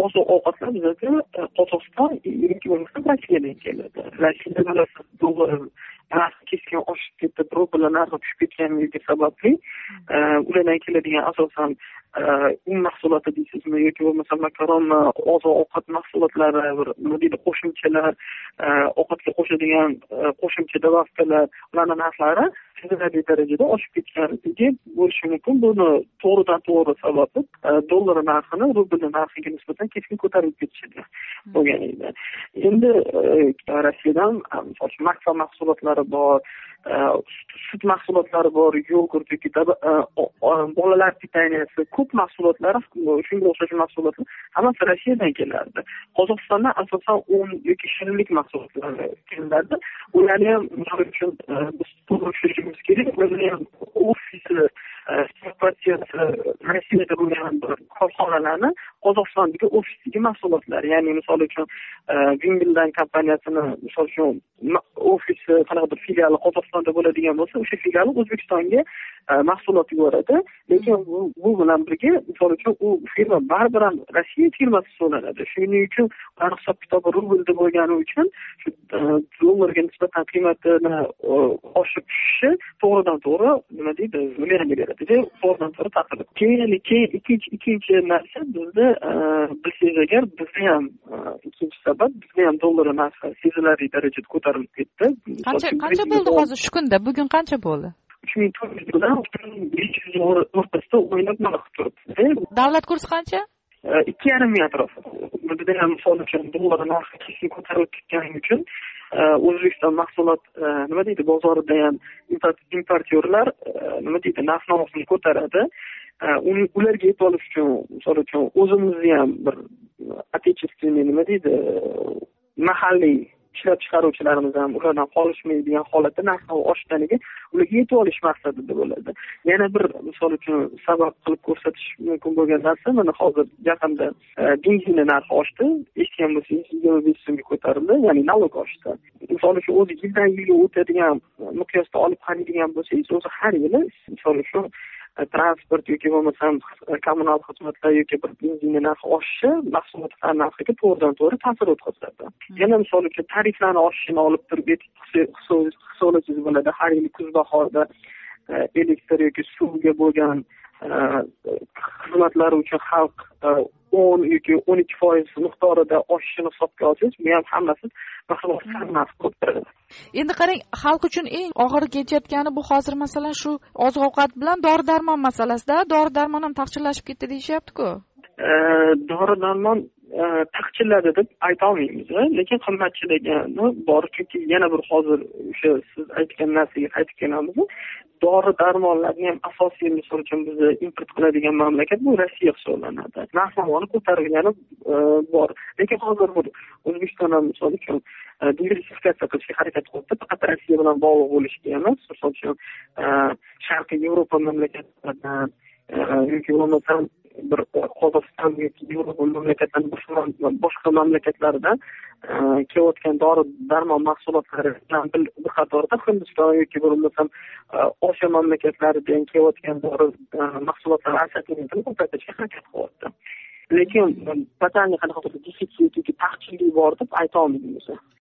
oziq ovqatlar bizga Qozog'iston yoki bo'lmasa Rossiyadan keladi. Rossiyada dollar narxi keskin oshib ketib, rubl narxi tushib ketganligi sababli ulardan keladigan asosan un mahsuloti deysizmi yoki bo'lmasa makaronmi, oziq ovqat mahsulotlari, nima deydi, qo'shimchalar, ovqatga qo'shadigan qo'shimcha dobavkalar, ularning narxlari sezilarli darajada oshib ketganligi bo'lishi mumkin. Buni to'g'ridan to'g'ri sababi dollar narxini rubl narxiga nisbatan keskin ko'tarib ketishidir bo'lgan edi. Endi Rossiyadan misol uchun maktab mahsulotlari bor, sut mahsulotlari bor, yogurt yoki bolalar pitaniyasi, ko'p mahsulotlar, shunga o'xshash mahsulotlar hammasi Rossiyadan kelardi. Qozog'istondan asosan un yoki shirinlik mahsulotlari kelardi. Ularni ham misol uchun biz tushunishimiz kerak. Ularni ham ofisi, partiyasi Rossiyada bo'lgan korxonalarni Qozog'istondagi ofisdagi mahsulotlar, ya'ni misol uchun Wimbledon kompaniyasini misol uchun ofisi qanaqadir filiali Qozog'istonda bo'ladigan bo'lsa, o'sha filiali O'zbekistonga mahsulot yuboradi. Lekin bu bilan birga misol uchun u firma baribir ham Rossiya firmasi hisoblanadi. Shuning uchun ularning hisob kitobi rublda bo'lgani uchun shu dollarga nisbatan qiymatini oshib tushishi to'g'ridan to'g'ri nima deydi, ularga beradi. To'g'ridan to'g'ri ta'sir. Keyin ikkinchi narsa bizda bilsangiz agar, bizda ham ikkinchi sabab, bizda ham dollar narxi sezilarli darajada ko'tarilib ketdi. Qancha bo'ldi hozir shu kunda? Bugun qancha bo'ldi? 3400 bilan 3500 o'rtasida o'ynab qilib turibdi. Davlat kursi qancha? 2,5 ming atrofida. Bizda ham misol uchun dollar narxi keskin ko'tarilib ketgani uchun O'zbekiston mahsulot nima deydi, bozorida ham importyorlar nima deydi, narx-navoni ko'taradi. Ularga yetib olish uchun misol uchun o'zimizni ham bir отечественный nima deydi, mahalliy ishlab chiqaruvchilarimiz ham ulardan qolishmaydigan holatda narxni oshganiga ularga yetib olish maqsadida bo'ladi. Yana bir misol uchun sabab qilib ko'rsatish mumkin bo'lgan narsa, mana hozir yaqinda benzin narxi oshdi. Eshitgan bo'lsangiz 25 so'mga ko'tarildi, ya'ni nalog oshdi. Misol uchun o'zi yildan yilga o'tadigan miqyosda olib qaraydigan bo'lsangiz, o'zi har yili misol uchun transport yoki bo'lmasam kommunal xizmatlar yoki bir benzin narxi oshishi mahsulotlar narxiga to'g'ridan to'g'ri ta'sir o'tkazadi. Yana misol uchun tariflarni oshishini olib turib hisoblasangiz bo'ladi. Har yili kuz bahorda elektr yoki suvga bo'lgan xizmatlari uchun xalq 10 yoki 12% miqdorida oshishini hisobga olsangiz, bu ham hammasi mahsulotlar narxi ko'taradi. Endi qarang, xalq uchun eng og'ir kechayotgani bu hozir masalan shu oziq-ovqat bilan dori-darmon masalasida. Dori-darmon ham taqchillashib ketdi deyishyapti-ku. Dori-darmon taqchilladi deb ayta olmaymiz, lekin qimmatchilagani bor. Chunki yana bir hozir o'sha siz aytgan narsaga qaytib kelamiz. Dori-darmonlarni ham asosiy misol uchun biz import qiladigan mamlakat bu Rossiya hisoblanadi. Narx-navoni ko'tarilgani bor. Lekin hozir bu O'zbekiston ham misol uchun diversifikatsiya qilishga harakat qildi. Faqat Rossiya bilan bog'liq bo'lishga emas, misol uchun Sharqiy Yevropa mamlakatlaridan yoki bo'lmasam bir Qozog'iston yoki Yevropa mamlakatlaridan boshqa mamlakatlardan kelayotgan dori-darmon mahsulotlari bilan bir qatorda Hindiston yoki bo'lmasam Osiyo mamlakatlaridan kelayotgan dori mahsulotlar asosini ko'rsatishga harakat qilyapti. Lekin totalniy qanaqadir defitsit yoki taqchillik bor deb ayta olmaymiz.